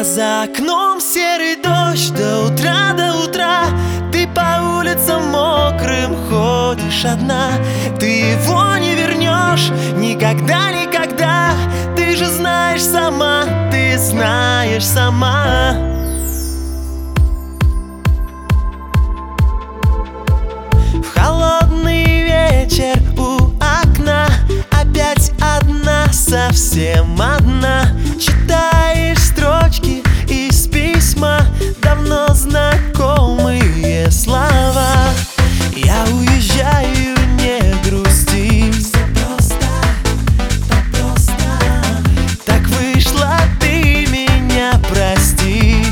А за окном серый дождь до утра. Ты по улицам мокрым ходишь одна. Ты его не вернешь никогда. Ты же знаешь сама, ты знаешь сама. В холодный вечер у окна опять одна, совсем одна. Читаешь строчки из письма, давно знакомые слова. Я уезжаю, не грусти. Так вышло, ты меня прости.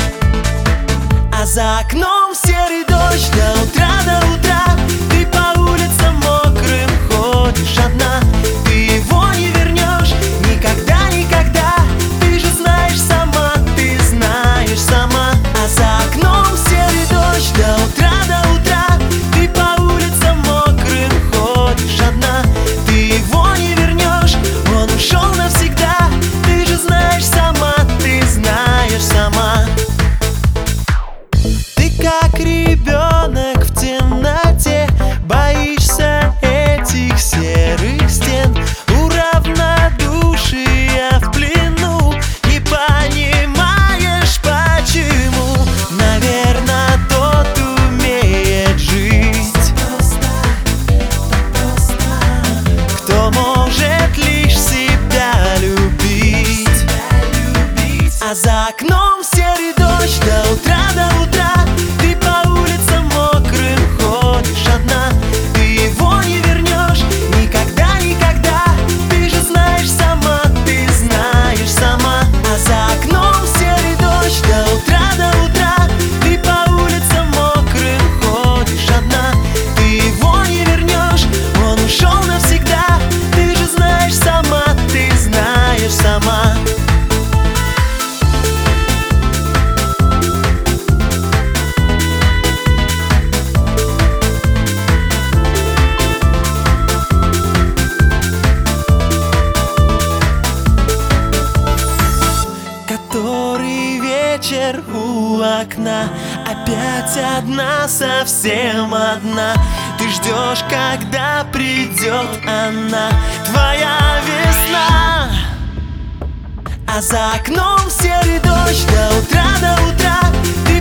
А за окном серый дождь до утра. Ты по улицам мокрым ходишь одна. Ты его не вернешь никогда. Ты же знаешь сама, ты знаешь сама. А за окном серый дождь до утра. Ты по улицам мокрым ходишь одна. Ты его не вернешь, он ушел навсегда. Ты же знаешь сама, ты знаешь сама. Ты как ребенок в темноте, боишься этих серых стен. У равнодушия в плену, не понимаешь почему. Наверное, тот умеет жить, кто может лишь себя любить. А за окном серый дождь до утра. Ты по улицам мокрым ходишь одна. Ты его не вернешь никогда. Ты же знаешь сама, ты знаешь сама. А за окном серый дождь до утра. Ты по улицам мокрым ходишь одна. Ты его не вернешь, он ушел навсегда. Ты же знаешь сама, ты знаешь сама. Который вечер у окна, опять одна, совсем одна. Ты ждешь, когда придет она, твоя весна. А за окном серый дождь до утра. Ты